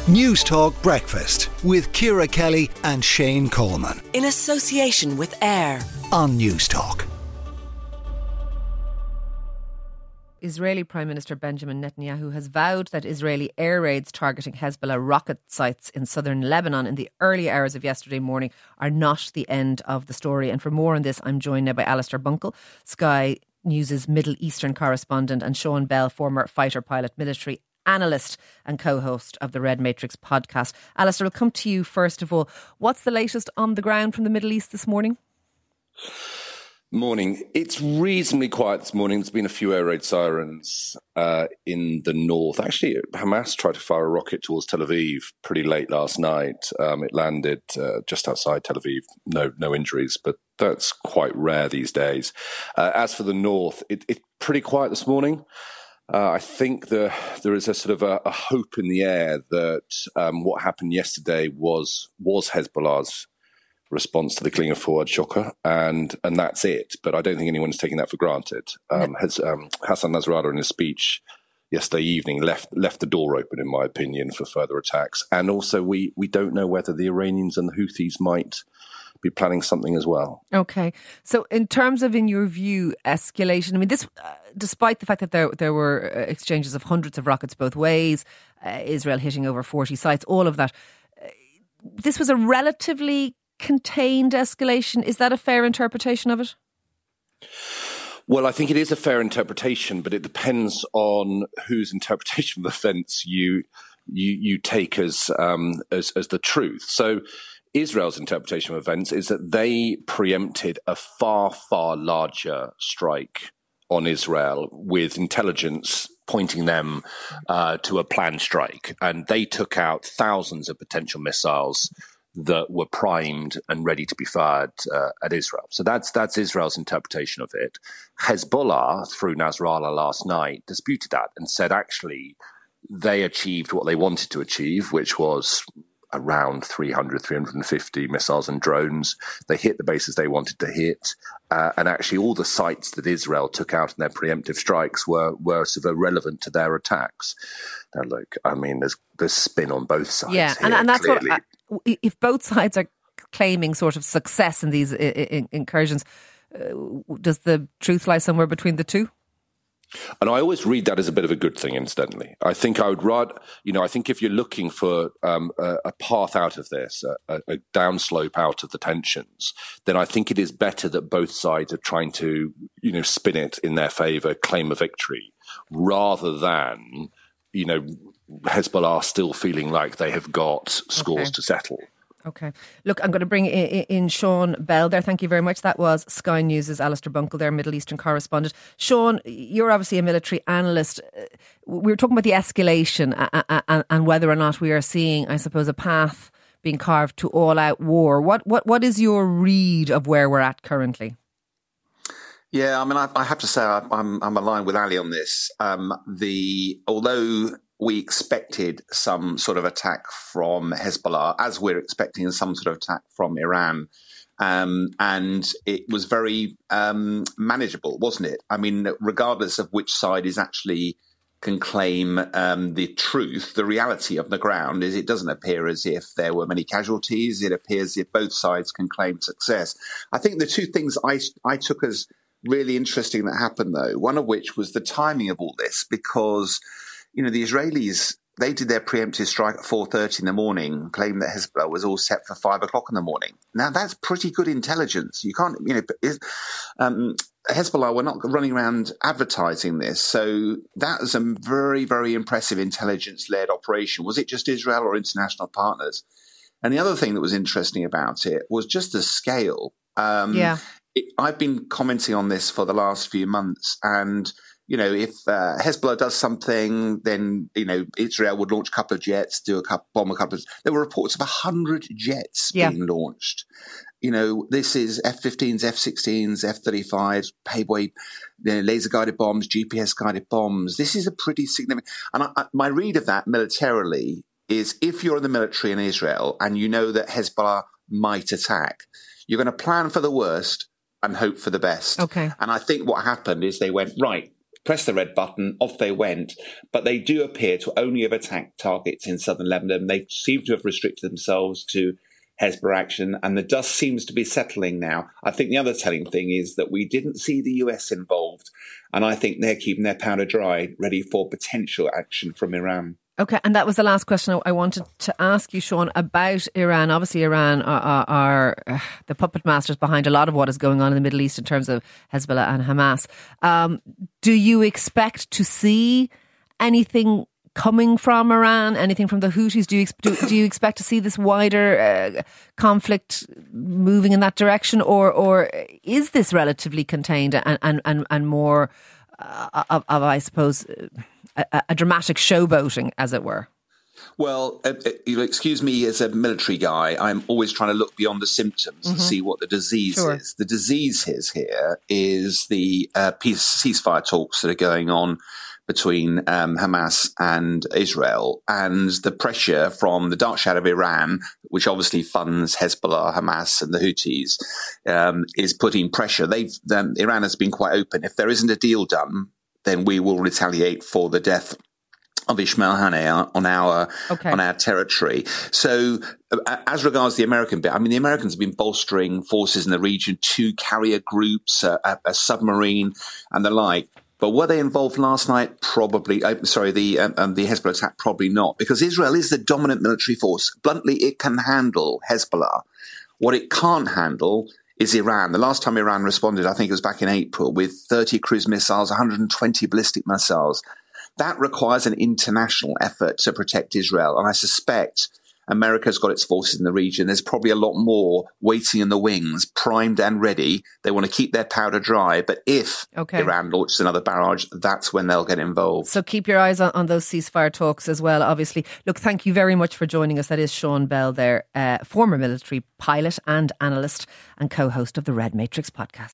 News Talk Breakfast with Ciara Kelly and Shane Coleman. In association with AIR on News Talk. Israeli Prime Minister Benjamin Netanyahu has vowed that Israeli air raids targeting Hezbollah rocket sites in southern Lebanon in the early hours of yesterday morning are not the end of the story. And for more on this, I'm joined now by Alistair Bunkle, Sky News' Middle Eastern correspondent, and Sean Bell, former fighter pilot, military analyst and co-host of the Red Matrix podcast. Alistair, I'll come to you first of all. What's the latest on the ground from the Middle East this morning? Morning. It's reasonably quiet this morning. There's been a few air raid sirens in the north. Actually, Hamas tried to fire a rocket towards Tel Aviv pretty late last night. It landed just outside Tel Aviv. No injuries, but that's quite rare these days. As for the north, it's pretty quiet this morning. I think there is a sort of a hope in the air that what happened yesterday was Hezbollah's response to the killing of Fouad Shukr, and that's it. But I don't think anyone's taking that for granted. Hassan Nasrallah, in his speech yesterday evening, left the door open, in my opinion, for further attacks. And also, we don't know whether the Iranians and the Houthis might be planning something as well. Okay. So in terms of, in your view, escalation, I mean, this, despite the fact that there were exchanges of hundreds of rockets both ways, Israel hitting over 40 sites, all of that, this was a relatively contained escalation. Is that a fair interpretation of it? Well, I think it is a fair interpretation, but it depends on whose interpretation of events you take as the truth. So Israel's interpretation of events is that they preempted a far, far larger strike on Israel with intelligence pointing them to a planned strike. And they took out thousands of potential missiles that were primed and ready to be fired at Israel. So that's Israel's interpretation of it. Hezbollah, through Nasrallah last night, disputed that and said actually they achieved what they wanted to achieve, which was around 350 missiles and drones. They hit the bases they wanted to hit. And actually all the sites that Israel took out in their preemptive strikes were sort of irrelevant to their attacks. Now, look, I mean, there's spin on both sides. Yeah, here, and that's clearly. If both sides are claiming sort of success in these incursions, does the truth lie somewhere between the two? And I always read that as a bit of a good thing, incidentally. I think I would rather, I think if you're looking for a path out of this, a downslope out of the tensions, then I think it is better that both sides are trying to, spin it in their favour, claim a victory, rather than, Hezbollah still feeling like they have got scores to settle. Okay. Look, I'm going to bring in Sean Bell there. Thank you very much. That was Sky News' Alistair Bunkle, their Middle Eastern correspondent. Sean, you're obviously a military analyst. We were talking about the escalation and whether or not we are seeing, I suppose, a path being carved to all-out war. What is your read of where we're at currently? Yeah, I mean, I have to say I'm aligned with Ali on this. Although we expected some sort of attack from Hezbollah, as we're expecting some sort of attack from Iran. And it was very manageable, wasn't it? I mean, regardless of which side can claim the truth, the reality of the ground is it doesn't appear as if there were many casualties. It appears as if both sides can claim success. I think the two things I took as really interesting that happened, though, one of which was the timing of all this, because the Israelis, they did their preemptive strike at 4:30 in the morning, claimed that Hezbollah was all set for 5 o'clock in the morning. Now, that's pretty good intelligence. You can't, Hezbollah were not running around advertising this. So that was a very, very impressive intelligence-led operation. Was it just Israel or international partners? And the other thing that was interesting about it was just the scale. I've been commenting on this for the last few months, and if Hezbollah does something, then, Israel would launch a couple of jets, bomb a couple of... There were reports of 100 jets being launched. This is F-15s, F-16s, F-35s, Payboy, laser-guided bombs, GPS-guided bombs. This is a pretty significant... And my read of that militarily is if you're in the military in Israel and you know that Hezbollah might attack, you're going to plan for the worst and hope for the best. Okay. And I think what happened is they went, right, pressed the red button, off they went. But they do appear to only have attacked targets in southern Lebanon. They seem to have restricted themselves to Hezbollah action, and the dust seems to be settling now. I think the other telling thing is that we didn't see the US involved, and I think they're keeping their powder dry, ready for potential action from Iran. Okay, and that was the last question I wanted to ask you, Sean, about Iran. Obviously, Iran are the puppet masters behind a lot of what is going on in the Middle East in terms of Hezbollah and Hamas. Do you expect to see anything coming from Iran, anything from the Houthis? Do you expect to see this wider conflict moving in that direction, or is this relatively contained and more of I suppose, a dramatic showboating, as it were? Well, excuse me, as a military guy, I'm always trying to look beyond the symptoms and see what the disease is. The disease here is the ceasefire talks that are going on between Hamas and Israel, and the pressure from the dark shadow of Iran, which obviously funds Hezbollah, Hamas and the Houthis, is putting pressure. Iran has been quite open. If there isn't a deal done, then we will retaliate for the death of Ismail Haniyeh on our territory. So as regards the American bit, I mean, the Americans have been bolstering forces in the region, 2 carrier groups, a submarine and the like. But were they involved last night? Probably. The Hezbollah attack, probably not, because Israel is the dominant military force. Bluntly, it can handle Hezbollah. What it can't handle is Iran. The last time Iran responded, I think it was back in April, with 30 cruise missiles, 120 ballistic missiles. That requires an international effort to protect Israel. And I suspect America's got its forces in the region. There's probably a lot more waiting in the wings, primed and ready. They want to keep their powder dry. But if Iran launches another barrage, that's when they'll get involved. So keep your eyes on those ceasefire talks as well, obviously. Look, thank you very much for joining us. That is Sean Bell there, former military pilot and analyst and co-host of the Red Matrix podcast.